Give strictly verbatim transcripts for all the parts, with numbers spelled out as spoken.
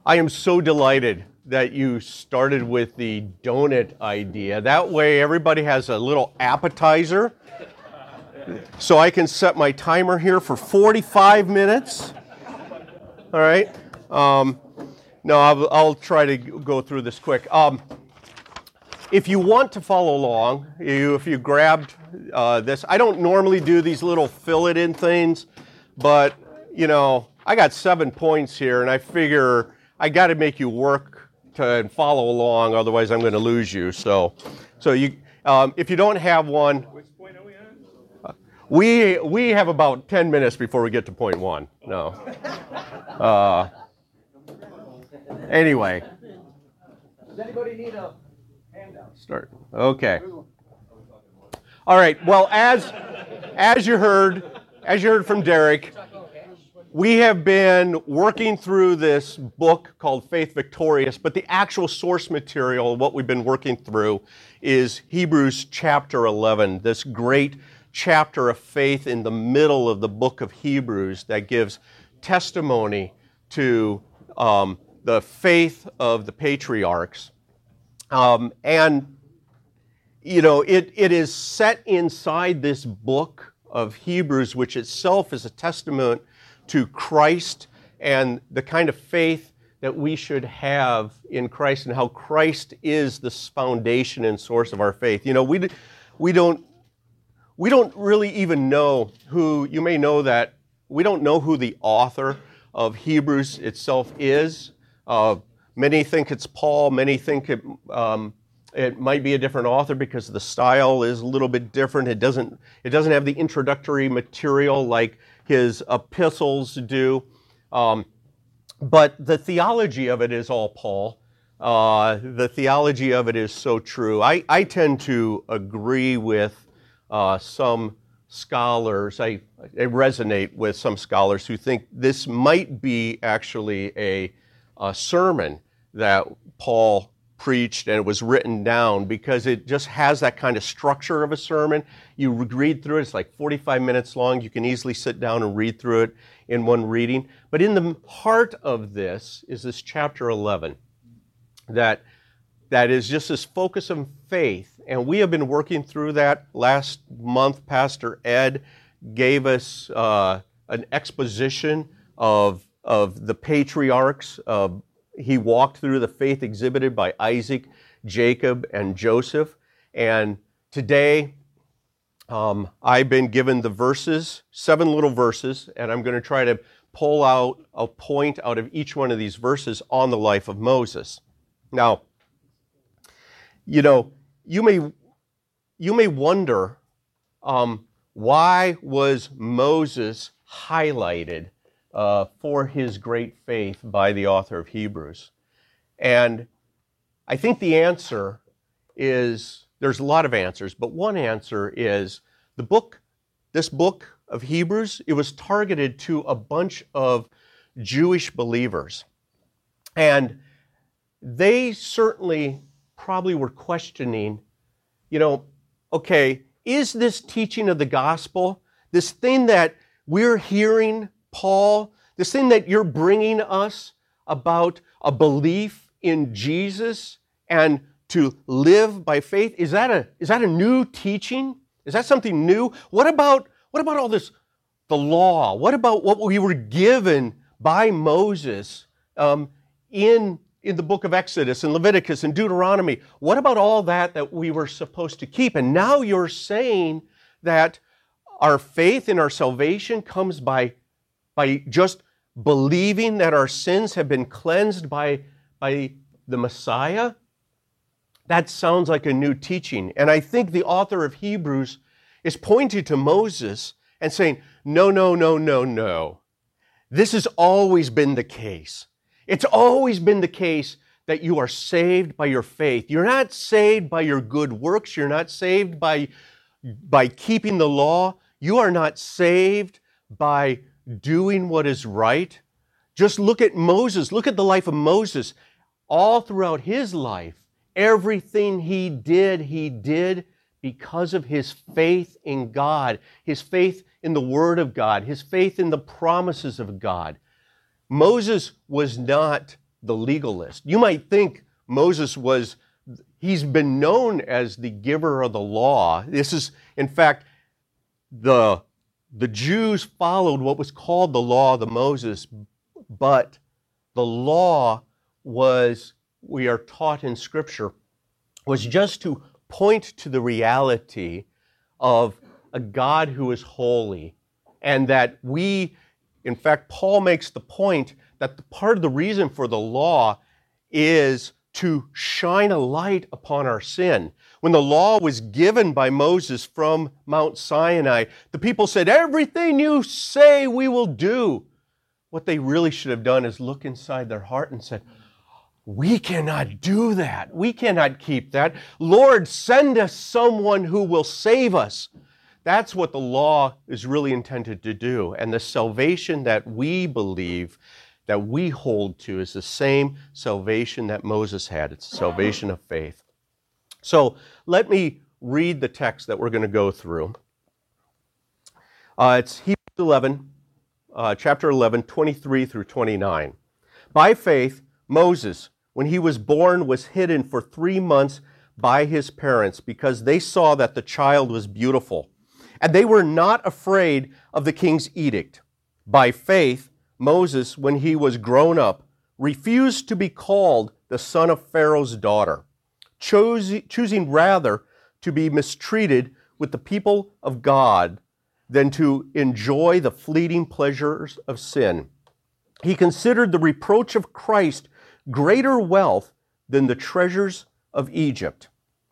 I am so delighted that you started with the donut idea. That way everybody has a little appetizer. So I can set my timer here for forty-five minutes. All right. Um, no, I'll, I'll try to go through this quick. Um, if you want to follow along, you, if you grabbed uh, this, I don't normally do these little fill-it-in things, but, you know, I got seven points here, and I figure I got to make you work to follow along, otherwise I'm going to lose you. So, so you, um, if you don't have one, which point are we on? we we have about ten minutes before we get to point one. No. Uh, anyway. Does anybody need a handout? Start. Okay. All right. Well, as as you heard, as you heard from Derek, we have been working through this book called Faith Victorious, but the actual source material, what we've been working through, is Hebrews chapter eleven, this great chapter of faith in the middle of the book of Hebrews that gives testimony to um, the faith of the patriarchs. Um, and, you know, it, it is set inside this book of Hebrews, which itself is a testament to Christ and the kind of faith that we should have in Christ and how Christ is the foundation and source of our faith. You know, we we don't we don't really even know who, you may know that we don't know who the author of Hebrews itself is. Uh, many think it's Paul, many think it um, it might be a different author because the style is a little bit different. It doesn't it doesn't have the introductory material like his epistles do. Um, but the theology of it is all Paul. Uh, the theology of it is so true. I, I tend to agree with uh, some scholars. I, I resonate with some scholars who think this might be actually a, a sermon that Paul preached and it was written down because it just has that kind of structure of a sermon. You read through it, it's like forty-five minutes long. You can easily sit down and read through it in one reading. But in the heart of this is this chapter eleven that, that is just this focus of faith. And we have been working through that. Last month, Pastor Ed gave us uh, an exposition of, of the patriarchs of He walked through the faith exhibited by Isaac, Jacob, and Joseph. And today, um, I've been given the verses, seven little verses, and I'm going to try to pull out a point out of each one of these verses on the life of Moses. Now, you know, you may you may wonder um, why was Moses highlighted Uh, for his great faith by the author of Hebrews. And I think the answer is, there's a lot of answers, but one answer is the book, this book of Hebrews, it was targeted to a bunch of Jewish believers. And they certainly probably were questioning, you know, okay, is this teaching of the gospel, this thing that we're hearing Paul, this thing that you're bringing us about a belief in Jesus and to live by faith, is that a is that a new teaching? Is that something new? What about what about all this, the law? What about what we were given by Moses um, in in the book of Exodus and Leviticus and Deuteronomy? What about all that that we were supposed to keep? And now you're saying that our faith in our salvation comes by by just believing that our sins have been cleansed by, by the Messiah? That sounds like a new teaching. And I think the author of Hebrews is pointing to Moses and saying, no, no, no, no, no. This has always been the case. It's always been the case that you are saved by your faith. You're not saved by your good works. You're not saved by, by keeping the law. You are not saved by doing what is right. Just look at Moses. Look at the life of Moses. All throughout his life, everything he did, he did because of his faith in God, his faith in the Word of God, his faith in the promises of God. Moses was not the legalist. You might think Moses was, he's been known as the giver of the law. This is, in fact, the, the Jews followed what was called the law of Moses, but the law was, we are taught in Scripture, was just to point to the reality of a God who is holy, and that we, in fact, Paul makes the point that the part of the reason for the law is to shine a light upon our sin. When the law was given by Moses from Mount Sinai, the people said, everything you say we will do. What they really should have done is look inside their heart and said, we cannot do that. We cannot keep that. Lord, send us someone who will save us. That's what the law is really intended to do. And the salvation that we believe, that we hold to, is the same salvation that Moses had. It's the salvation of faith. So let me read the text that we're going to go through. Uh, it's Hebrews eleven, uh, chapter eleven, twenty-three through twenty-nine. By faith, Moses, when he was born, was hidden for three months by his parents because they saw that the child was beautiful. And they were not afraid of the king's edict. By faith, Moses, when he was grown up, refused to be called the son of Pharaoh's daughter, chose, choosing rather to be mistreated with the people of God than to enjoy the fleeting pleasures of sin. He considered the reproach of Christ greater wealth than the treasures of Egypt.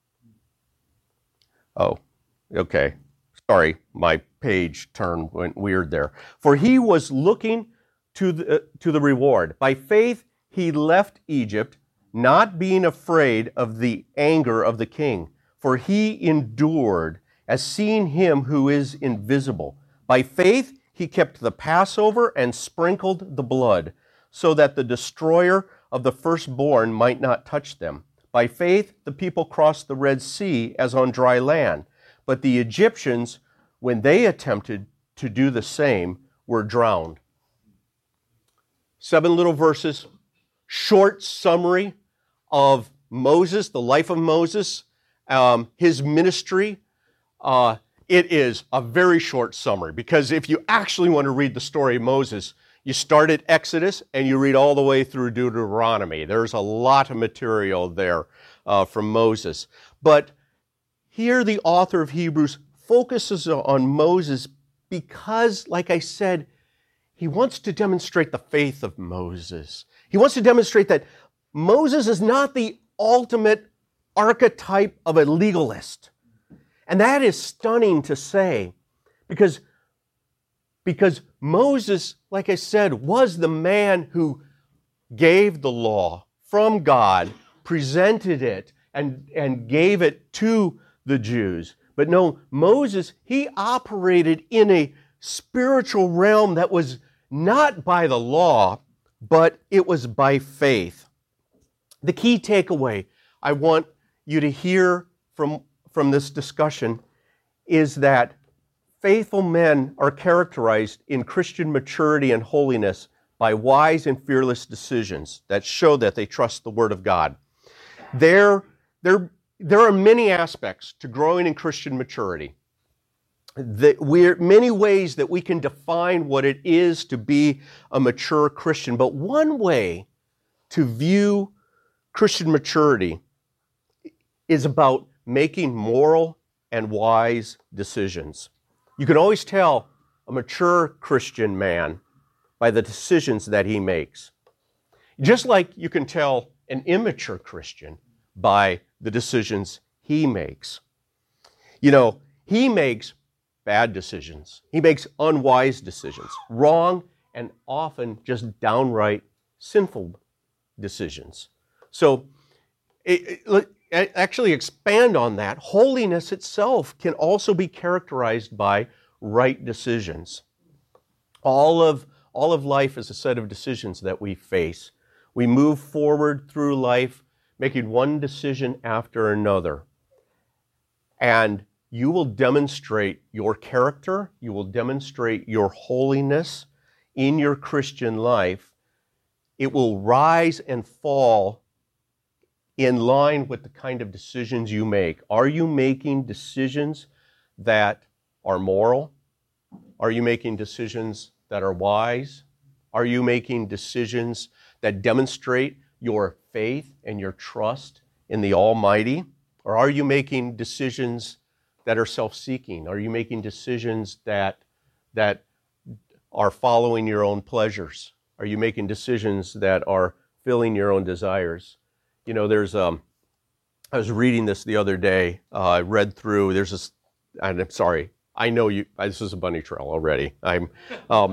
Oh, okay. Sorry, my page turn went weird there. For he was looking to the, uh, to the reward. By faith, he left Egypt, not being afraid of the anger of the king. For he endured as seeing him who is invisible. By faith, he kept the Passover and sprinkled the blood, so that the destroyer of the firstborn might not touch them. By faith, the people crossed the Red Sea as on dry land. But the Egyptians, when they attempted to do the same, were drowned. Seven little verses, short summary of Moses, the life of Moses, um, his ministry. Uh, it is a very short summary, because if you actually want to read the story of Moses, you start at Exodus and you read all the way through Deuteronomy. There's a lot of material there uh, from Moses. But here the author of Hebrews focuses on Moses because, like I said, he wants to demonstrate the faith of Moses. He wants to demonstrate that Moses is not the ultimate archetype of a legalist. And that is stunning to say, because, because Moses, like I said, was the man who gave the law from God, presented it, and, and gave it to the Jews. But no, Moses, he operated in a spiritual realm that was not by the law, but it was by faith. The key takeaway I want you to hear from, from this discussion is that faithful men are characterized in Christian maturity and holiness by wise and fearless decisions that show that they trust the Word of God. There, there, there are many aspects to growing in Christian maturity. That we're many ways that we can define what it is to be a mature Christian. But one way to view Christian maturity is about making moral and wise decisions. You can always tell a mature Christian man by the decisions that he makes. Just like you can tell an immature Christian by the decisions he makes. You know, he makes bad decisions. He makes unwise decisions, wrong and often just downright sinful decisions. So, it, it, actually expand on that. Holiness itself can also be characterized by right decisions. All of, all of life is a set of decisions that we face. We move forward through life making one decision after another. And you will demonstrate your character, you will demonstrate your holiness in your Christian life it will rise and fall in line with the kind of decisions you make. Are you making decisions that are moral? Are you making decisions that are wise? Are you making decisions that demonstrate your faith and your trust in the Almighty? Or are you making decisions that are self-seeking? Are you making decisions that, that are following your own pleasures? Are you making decisions that are filling your own desires? You know, there's, um, I was reading this the other day. Uh, I read through, there's this, and I'm sorry, I know you, this is a bunny trail already. I'm, um,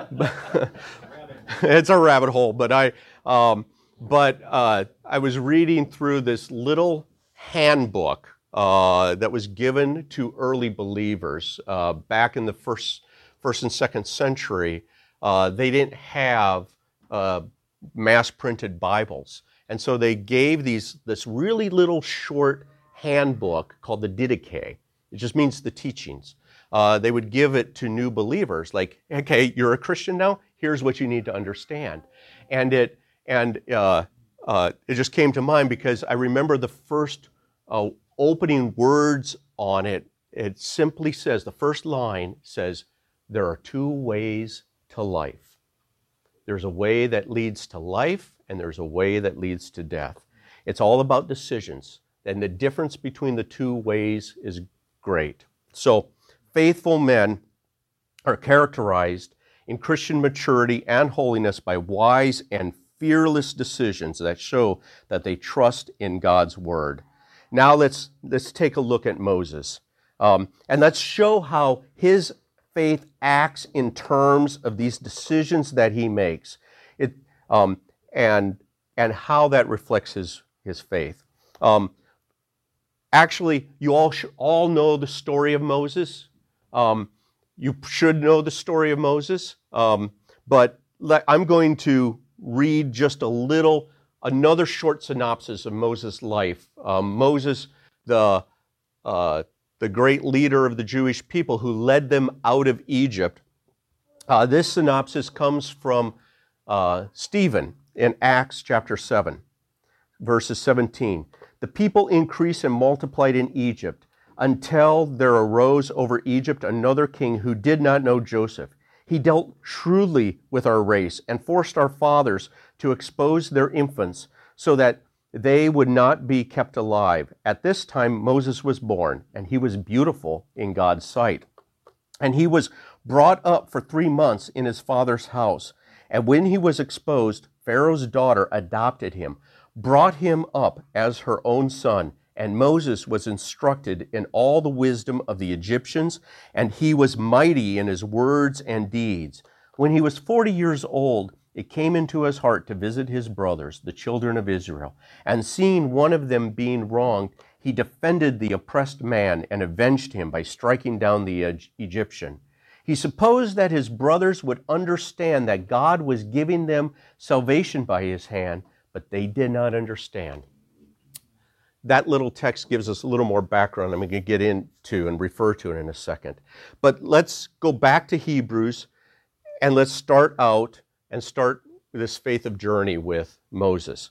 it's a rabbit hole, but I, um, but uh, I was reading through this little handbook uh, that was given to early believers uh, back in the first, first and second century. Uh, they didn't have uh, mass-printed Bibles, and so they gave these this really little short handbook called the Didache. It just means the teachings. Uh, they would give it to new believers, like, okay, you're a Christian now, here's what you need to understand. And it and uh, uh, it just came to mind because I remember the first uh, opening words on it. It simply says, the first line says, there are two ways to life. There's a way that leads to life, and there's a way that leads to death. It's all about decisions, and the difference between the two ways is great. So, faithful men are characterized in Christian maturity and holiness by wise and fearless decisions that show that they trust in God's Word. Now let's, let's take a look at Moses. Um, and let's show how his faith acts in terms of these decisions that he makes. It, um, and, and how that reflects his, his faith. Um, actually, you all, sh- all know the story of Moses. Um, you should know the story of Moses, um, but le- I'm going to read just a little, another short synopsis of Moses' life. Um, Moses, the, uh, the great leader of the Jewish people who led them out of Egypt. Uh, this synopsis comes from uh, Stephen in Acts chapter seven, verses seventeen. The people increased and multiplied in Egypt, until there arose over Egypt another king who did not know Joseph. He dealt shrewdly with our race and forced our fathers to expose their infants so that they would not be kept alive. At this time Moses was born, and he was beautiful in God's sight. And he was brought up for three months in his father's house. And when he was exposed, Pharaoh's daughter adopted him, brought him up as her own son. And Moses was instructed in all the wisdom of the Egyptians, and he was mighty in his words and deeds. When he was forty years old, it came into his heart to visit his brothers, the children of Israel. And seeing one of them being wronged, he defended the oppressed man and avenged him by striking down the Egyptian. He supposed that his brothers would understand that God was giving them salvation by his hand, but they did not understand. That little text gives us a little more background I'm going to get into and refer to it in a second. But let's go back to Hebrews, and let's start out and start this faith of journey with Moses.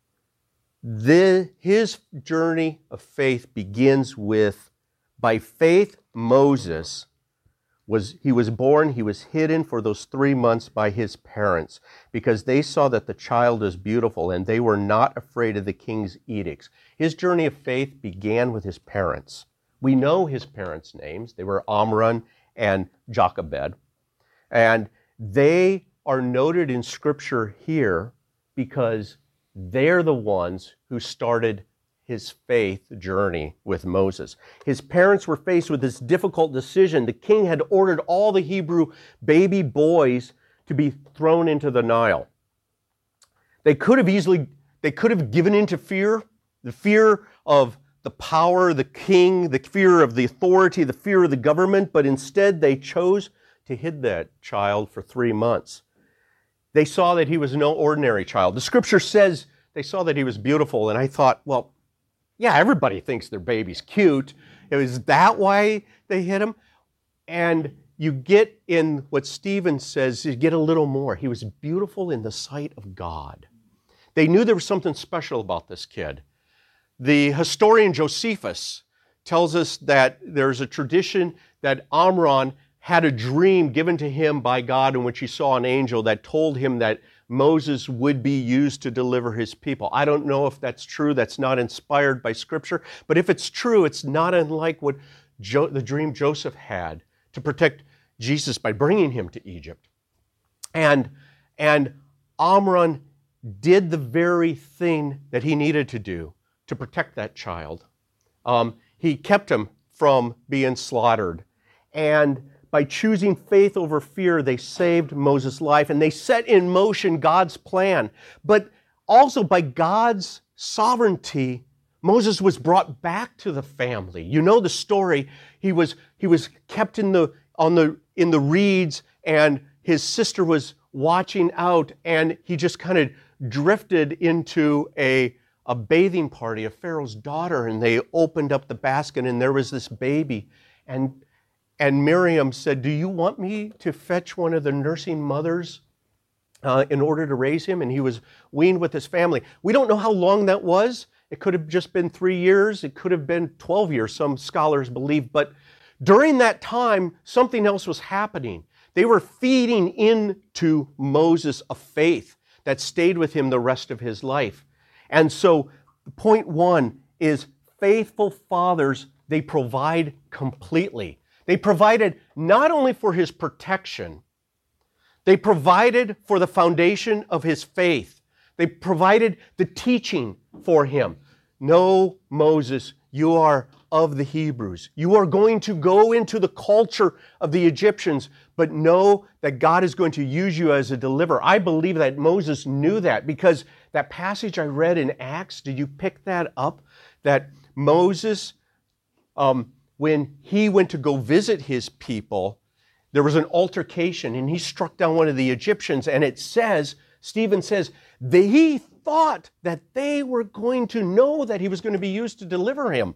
The, his journey of faith begins with, by faith, Moses was, he was born, he was hidden for those three months by his parents because they saw that the child was beautiful and they were not afraid of the king's edicts. His journey of faith began with his parents. We know his parents' names. They were Amram and Jochebed. And they are noted in Scripture here because they're the ones who started his faith journey with Moses. His parents were faced with this difficult decision. The king had ordered all the Hebrew baby boys to be thrown into the Nile. They could have easily, they could have given into fear, the fear of the power, the king, the fear of the authority, the fear of the government, but instead they chose to hide that child for three months. They saw that he was no ordinary child. The Scripture says they saw that he was beautiful, and I thought, well, yeah, everybody thinks their baby's cute. Is that why they hid him? And you get in what Stephen says, you get a little more. He was beautiful in the sight of God. They knew there was something special about this kid. The historian Josephus tells us that there's a tradition that Amram had a dream given to him by God in which he saw an angel that told him that Moses would be used to deliver his people. I don't know if that's true. That's not inspired by Scripture. But if it's true, it's not unlike what jo- the dream Joseph had to protect Jesus by bringing him to Egypt. And, and Amram did the very thing that he needed to do to protect that child. Um, he kept him from being slaughtered. And by choosing faith over fear, they saved Moses' life, and they set in motion God's plan. But also by God's sovereignty, Moses was brought back to the family. You know the story. He was, he was kept in the, on the, in the reeds, and his sister was watching out, and he just kind of drifted into a, a bathing party of Pharaoh's daughter, and they opened up the basket, and there was this baby. And And Miriam said, do you want me to fetch one of the nursing mothers uh, in order to raise him? And he was weaned with his family. We don't know how long that was. It could have just been three years. It could have been twelve years, some scholars believe. But during that time, something else was happening. They were feeding into Moses a faith that stayed with him the rest of his life. And so point one is faithful fathers, they provide completely. They provided not only for his protection, they provided for the foundation of his faith. They provided the teaching for him. No, Moses, you are of the Hebrews. You are going to go into the culture of the Egyptians, but know that God is going to use you as a deliverer. I believe that Moses knew that, because that passage I read in Acts, did you pick that up? That Moses, um, when he went to go visit his people, there was an altercation, and he struck down one of the Egyptians, and it says, Stephen says, that he thought that they were going to know that he was going to be used to deliver him.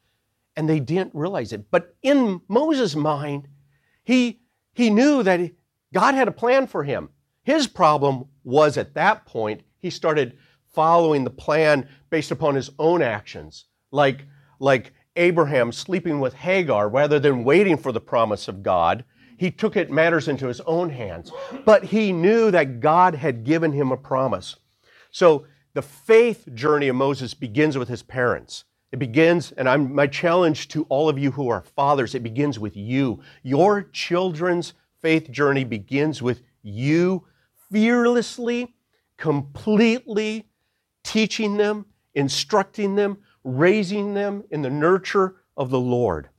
And they didn't realize it. But in Moses' mind, he, he knew that God had a plan for him. His problem was, at that point, he started following the plan based upon his own actions, like, like Abraham sleeping with Hagar rather than waiting for the promise of God. He took it matters into his own hands. But he knew that God had given him a promise. So the faith journey of Moses begins with his parents. It begins, and I'm, my challenge to all of you who are fathers, it begins with you. Your children's faith journey begins with you fearlessly, completely teaching them, instructing them, raising them in the nurture of the Lord.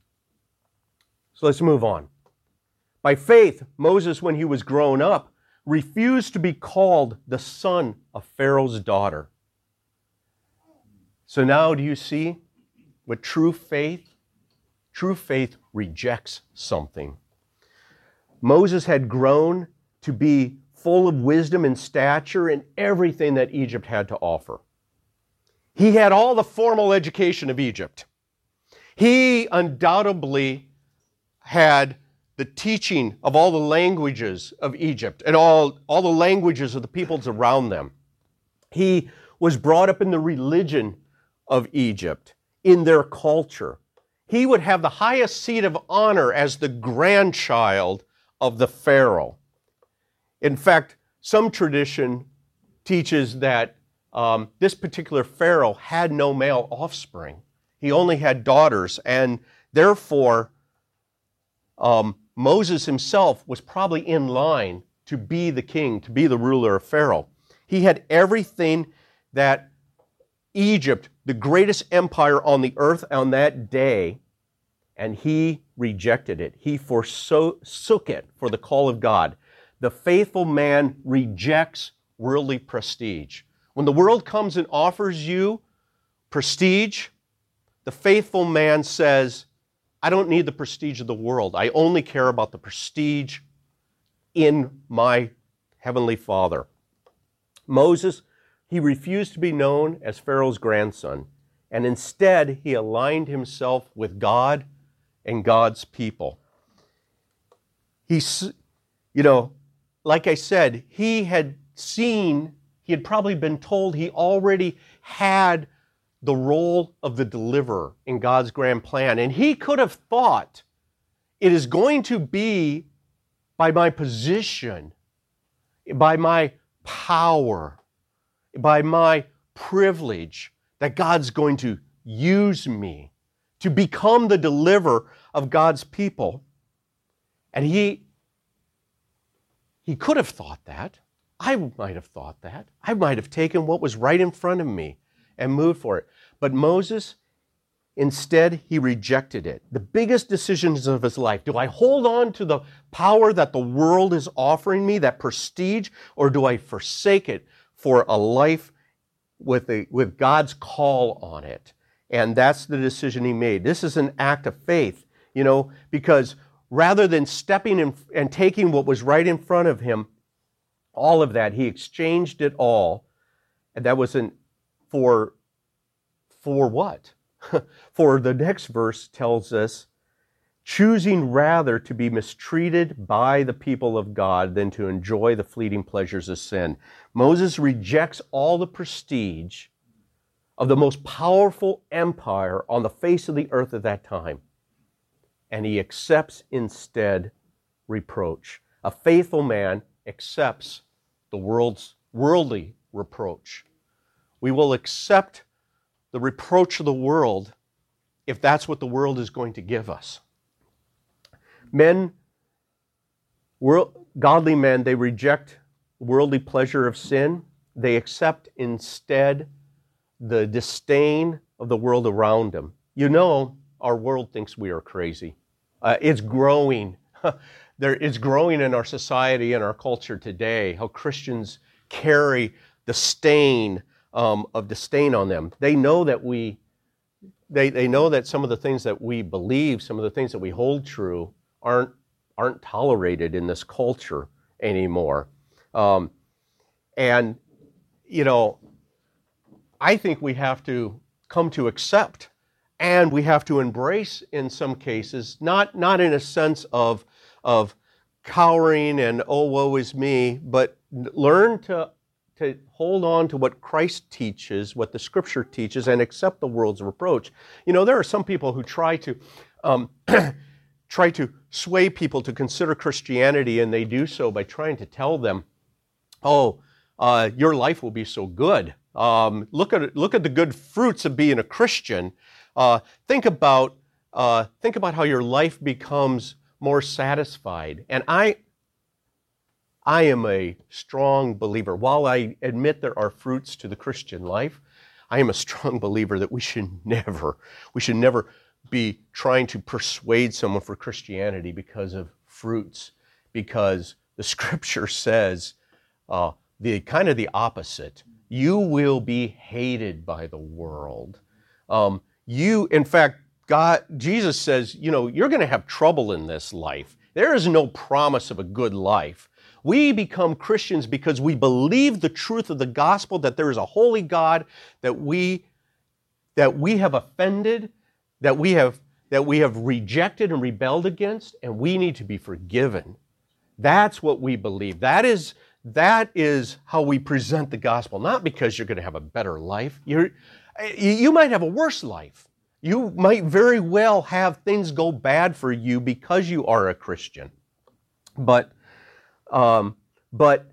So let's move on. By faith, Moses, when he was grown up, refused to be called the son of Pharaoh's daughter. So now do you see what true faith? True faith rejects something. Moses had grown to be full of wisdom and stature in everything that Egypt had to offer. He had all the formal education of Egypt. He undoubtedly had the teaching of all the languages of Egypt and all, all the languages of the peoples around them. He was brought up in the religion of Egypt, in their culture. He would have the highest seat of honor as the grandchild of the Pharaoh. In fact, some tradition teaches that um, this particular Pharaoh had no male offspring. He only had daughters, and therefore um, Moses himself was probably in line to be the king, to be the ruler of Pharaoh. He had everything that Egypt, the greatest empire on the earth on that day, and he rejected it. He forsook it for the call of God. The faithful man rejects worldly prestige. When the world comes and offers you prestige, the faithful man says, I don't need the prestige of the world. I only care about the prestige in my heavenly Father. Moses, he refused to be known as Pharaoh's grandson, and instead he aligned himself with God and God's people. He's, you know, like I said, he had seen, he had probably been told he already had the role of the deliverer in God's grand plan. And he could have thought, it is going to be by my position, by my power, by my privilege, that God's going to use me to become the deliverer of God's people. And he, he could have thought that. I might have thought that. I might have taken what was right in front of me and moved for it. But Moses, instead, he rejected it. The biggest decisions of his life. Do I hold on to the power that the world is offering me, that prestige, or do I forsake it for a life with, a, with God's call on it? And that's the decision he made. This is an act of faith, you know, because rather than stepping in and taking what was right in front of him, all of that, he exchanged it all. And that was an, for, for what? For the next verse tells us, choosing rather to be mistreated by the people of God than to enjoy the fleeting pleasures of sin. Moses rejects all the prestige of the most powerful empire on the face of the earth at that time. And he accepts instead reproach. A faithful man accepts the world's worldly reproach. We will accept the reproach of the world if that's what the world is going to give us. Men, world, godly men, they reject worldly pleasure of sin. They accept instead the disdain of the world around them. You know, our world thinks we are crazy. Uh, it's growing. There, it's growing in our society and our culture today, how Christians carry the stain um, of disdain on them. They know that we, they, they know that some of the things that we believe, some of the things that we hold true aren't, aren't tolerated in this culture anymore. Um, and, you know, I think we have to come to accept, and we have to embrace in some cases, not, not in a sense of, of cowering and, oh, woe is me, but learn to, to hold on to what Christ teaches, what the Scripture teaches, and accept the world's reproach. You know, there are some people who try to um, try to sway people to consider Christianity, and they do so by trying to tell them, oh, uh, your life will be so good. Um, look at look at the good fruits of being a Christian. Uh, think about uh, think about how your life becomes more satisfied. And I I am a strong believer. While I admit there are fruits to the Christian life, I am a strong believer that we should never we should never be trying to persuade someone for Christianity because of fruits, because the Scripture says uh, the kind of the opposite. You will be hated by the world. Um, you, in fact, God, Jesus says, you know, you're going to have trouble in this life. There is no promise of a good life. We become Christians because we believe the truth of the gospel, that there is a holy God that we that we have offended, that we have that we have rejected and rebelled against, and we need to be forgiven. That's what we believe. That is That is how we present the gospel, not because you're going to have a better life. You're, you might have a worse life. You might very well have things go bad for you because you are a Christian. But, um, but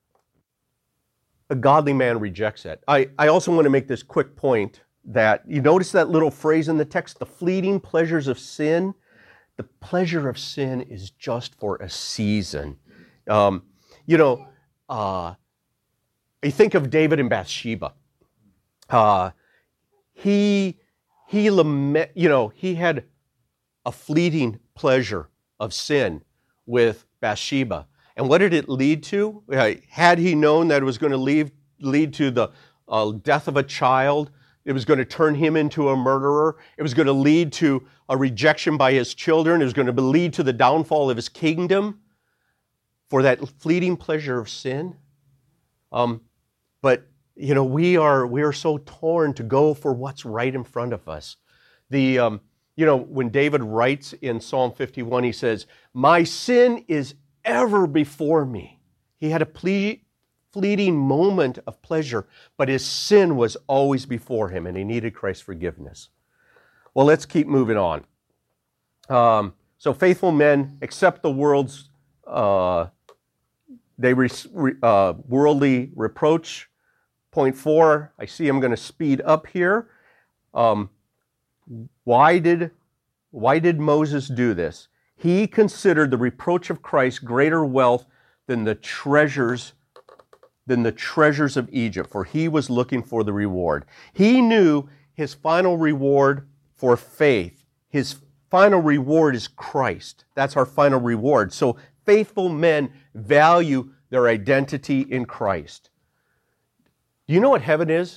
a godly man rejects that. I, I also want to make this quick point that you notice that little phrase in the text, the fleeting pleasures of sin. The pleasure of sin is just for a season. Um, you know, Uh, you think of David and Bathsheba. Uh, he, he lament, you know, he had a fleeting pleasure of sin with Bathsheba. And what did it lead to? Uh, had he known that it was going to lead, lead to the uh, death of a child, it was going to turn him into a murderer, it was going to lead to a rejection by his children, it was going to lead to the downfall of his kingdom, for that fleeting pleasure of sin. Um, but, you know, we are we are so torn to go for what's right in front of us. The, um, You know, when David writes in Psalm fifty-one, he says, "My sin is ever before me." He had a ple- fleeting moment of pleasure, but his sin was always before him, and he needed Christ's forgiveness. Well, let's keep moving on. Um, so faithful men accept the world's uh, they re- uh, worldly reproach. Point four, I see I'm going to speed up here. Um, why did why did Moses do this? He considered the reproach of Christ greater wealth than the treasures than the treasures of Egypt, for he was looking for the reward. He knew his final reward for faith. His final reward is Christ. That's our final reward. So faithful men value their identity in Christ. Do you know what heaven is?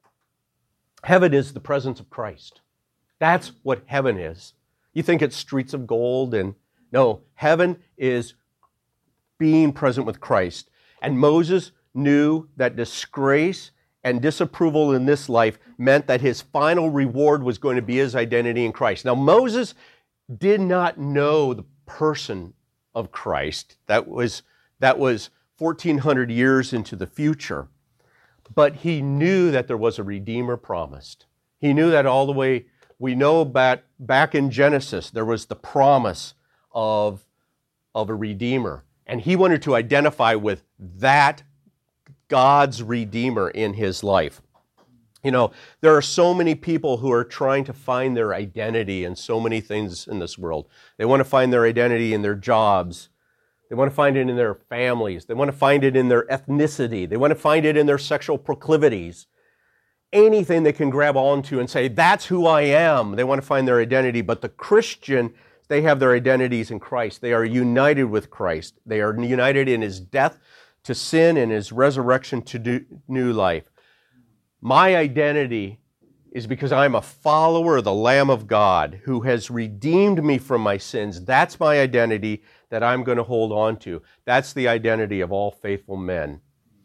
Heaven is the presence of Christ. That's what heaven is. You think it's streets of gold, and no, heaven is being present with Christ. And Moses knew that disgrace and disapproval in this life meant that his final reward was going to be his identity in Christ. Now, Moses did not know the person of Christ. That was, that was fourteen hundred years into the future. But he knew that there was a Redeemer promised. He knew that all the way, we know back, back in Genesis, there was the promise of, of a Redeemer. And he wanted to identify with that God's Redeemer in his life. You know, there are so many people who are trying to find their identity in so many things in this world. They want to find their identity in their jobs. They want to find it in their families. They want to find it in their ethnicity. They want to find it in their sexual proclivities. Anything they can grab onto and say, that's who I am. They want to find their identity. But the Christian, they have their identities in Christ. They are united with Christ. They are united in his death to sin and his resurrection to new life. My identity is because I'm a follower of the Lamb of God who has redeemed me from my sins. That's my identity that I'm going to hold on to. That's the identity of all faithful men.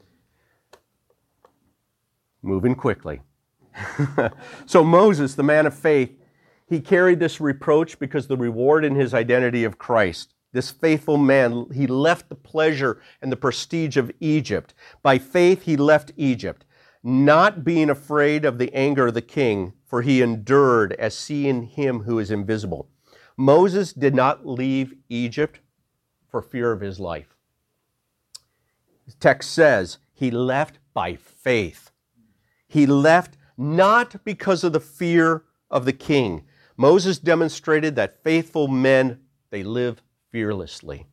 Moving quickly. So Moses, the man of faith, he carried this reproach because the reward in his identity of Christ. This faithful man, he left the pleasure and the prestige of Egypt. By faith, he left Egypt, not being afraid of the anger of the king, for he endured as seeing him who is invisible. Moses did not leave Egypt for fear of his life. The text says he left by faith. He left not because of the fear of the king. Moses demonstrated that faithful men, they live fearlessly.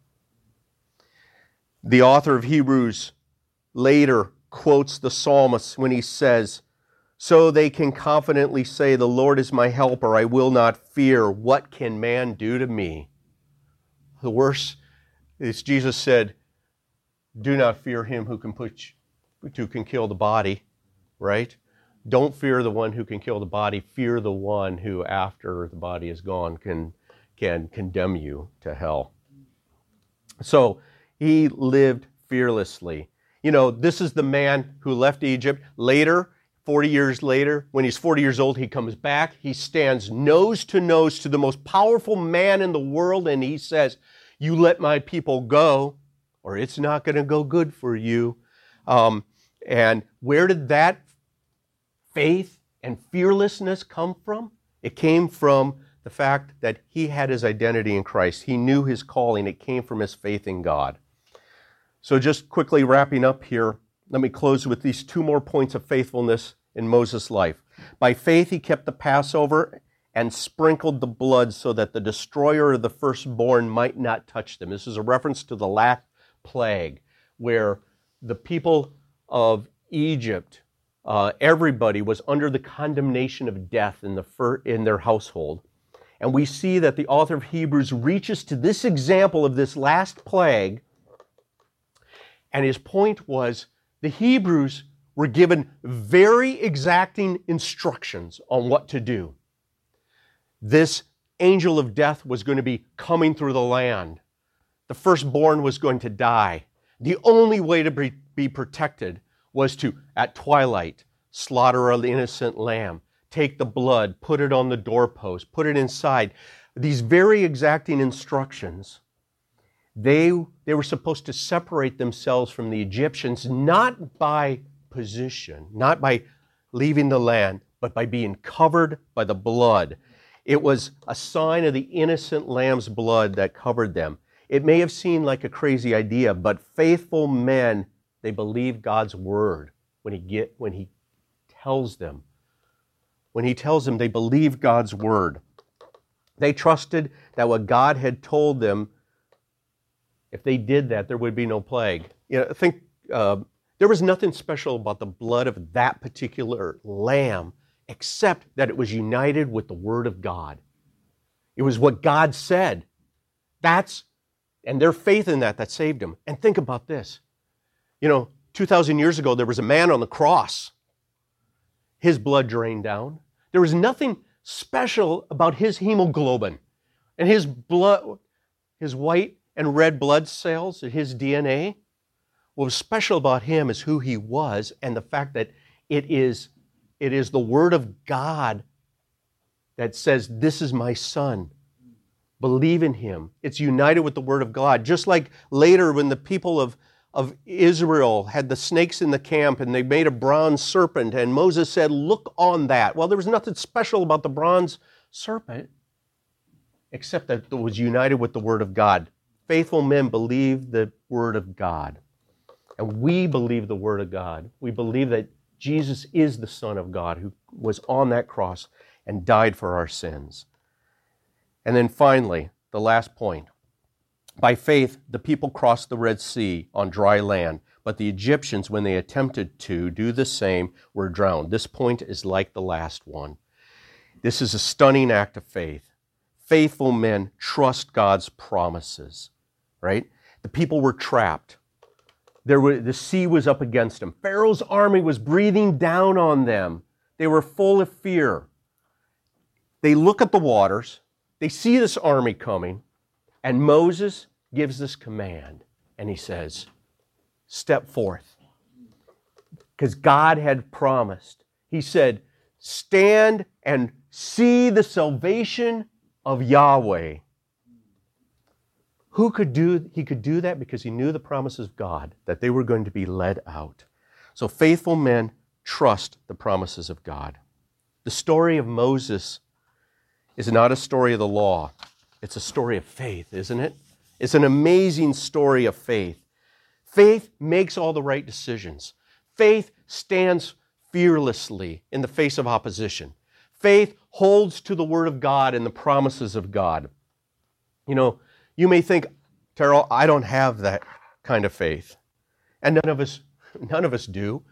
The author of Hebrews later quotes the psalmist when he says, "So they can confidently say, 'The Lord is my helper, I will not fear. What can man do to me?'" The worst is Jesus said, "Do not fear him who can put you, who can kill the body," right? Don't fear the one who can kill the body. Fear the one who, after the body is gone, can can condemn you to hell. So he lived fearlessly. You know, this is the man who left Egypt. Later, forty years later, when he's forty years old, he comes back. He stands nose to nose to the most powerful man in the world, and he says, "You let my people go, or it's not going to go good for you." Um, and where did that faith and fearlessness come from? It came from the fact that he had his identity in Christ. He knew his calling. It came from his faith in God. So just quickly wrapping up here, let me close with these two more points of faithfulness in Moses' life. By faith, he kept the Passover and sprinkled the blood so that the destroyer of the firstborn might not touch them. This is a reference to the last plague, where the people of Egypt, uh, everybody was under the condemnation of death in, the fir- in their household. And we see that the author of Hebrews reaches to this example of this last plague. And his point was the Hebrews were given very exacting instructions on what to do. This angel of death was going to be coming through the land. The firstborn was going to die. The only way to be, be protected was to, at twilight, slaughter an innocent lamb, take the blood, put it on the doorpost, put it inside. These very exacting instructions, they, they were supposed to separate themselves from the Egyptians, not by position, not by leaving the land, but by being covered by the blood. It was a sign of the innocent lamb's blood that covered them. It may have seemed like a crazy idea, but faithful men, they believe God's word when he get when he tells them. When he tells them, they believe God's word. They trusted that what God had told them, if they did that, there would be no plague. You know, I think uh, there was nothing special about the blood of that particular lamb, except that it was united with the Word of God. It was what God said. That's, and their faith in that, that saved them. And think about this. You know, two thousand years ago, there was a man on the cross. His blood drained down. There was nothing special about his hemoglobin and his blood, his white and red blood cells, his D N A. What was special about him is who he was and the fact that it is, it is the Word of God that says, this is my son. Believe in him. It's united with the Word of God. Just like later when the people of, of Israel had the snakes in the camp and they made a bronze serpent and Moses said, look on that. Well, there was nothing special about the bronze serpent except that it was united with the Word of God. Faithful men believe the Word of God. And we believe the Word of God. We believe that Jesus is the Son of God who was on that cross and died for our sins. And then finally, the last point. By faith, the people crossed the Red Sea on dry land, but the Egyptians, when they attempted to do the same, were drowned. This point is like the last one. This is a stunning act of faith. Faithful men trust God's promises, right? The people were trapped. There were, the sea was up against them. Pharaoh's army was breathing down on them. They were full of fear. They look at the waters. They see this army coming. And Moses gives this command. And he says, step forth. Because God had promised. He said, stand and see the salvation of Yahweh. Who could do, he could do that because he knew the promises of God, that they were going to be led out. So faithful men trust the promises of God. The story of Moses is not a story of the law. It's a story of faith, isn't it? It's an amazing story of faith. Faith makes all the right decisions. Faith stands fearlessly in the face of opposition. Faith holds to the Word of God and the promises of God. You know, you may think, Terrell, I don't have that kind of faith. And none of us, none of us do.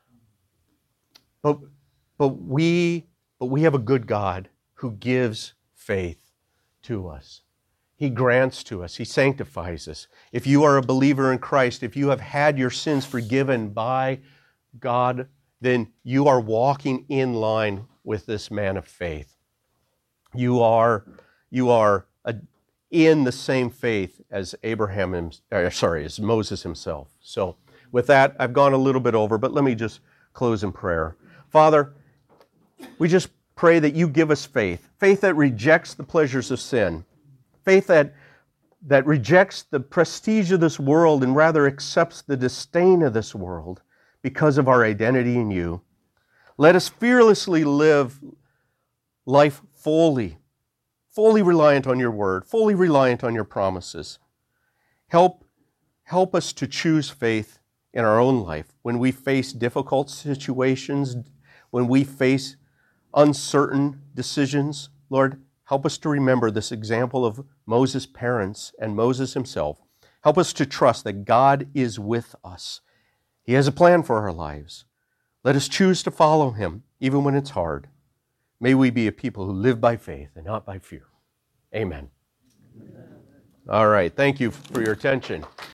But, but, we, but we have a good God who gives faith to us. He grants to us. He sanctifies us. If you are a believer in Christ, if you have had your sins forgiven by God, then you are walking in line with this man of faith. You are, you are a, in the same faith as Abraham, uh, sorry, as Moses himself. So with that, I've gone a little bit over, but let me just close in prayer. Father, we just pray that you give us faith, faith that rejects the pleasures of sin, faith that, that rejects the prestige of this world and rather accepts the disdain of this world because of our identity in you. Let us fearlessly live life fully, fully reliant on your word, fully reliant on your promises. Help, help us to choose faith in our own life when we face difficult situations, when we face uncertain decisions. Lord, help us to remember this example of Moses' parents and Moses himself. Help us to trust that God is with us. He has a plan for our lives. Let us choose to follow him, even when it's hard. May we be a people who live by faith and not by fear. Amen. All right. Thank you for your attention.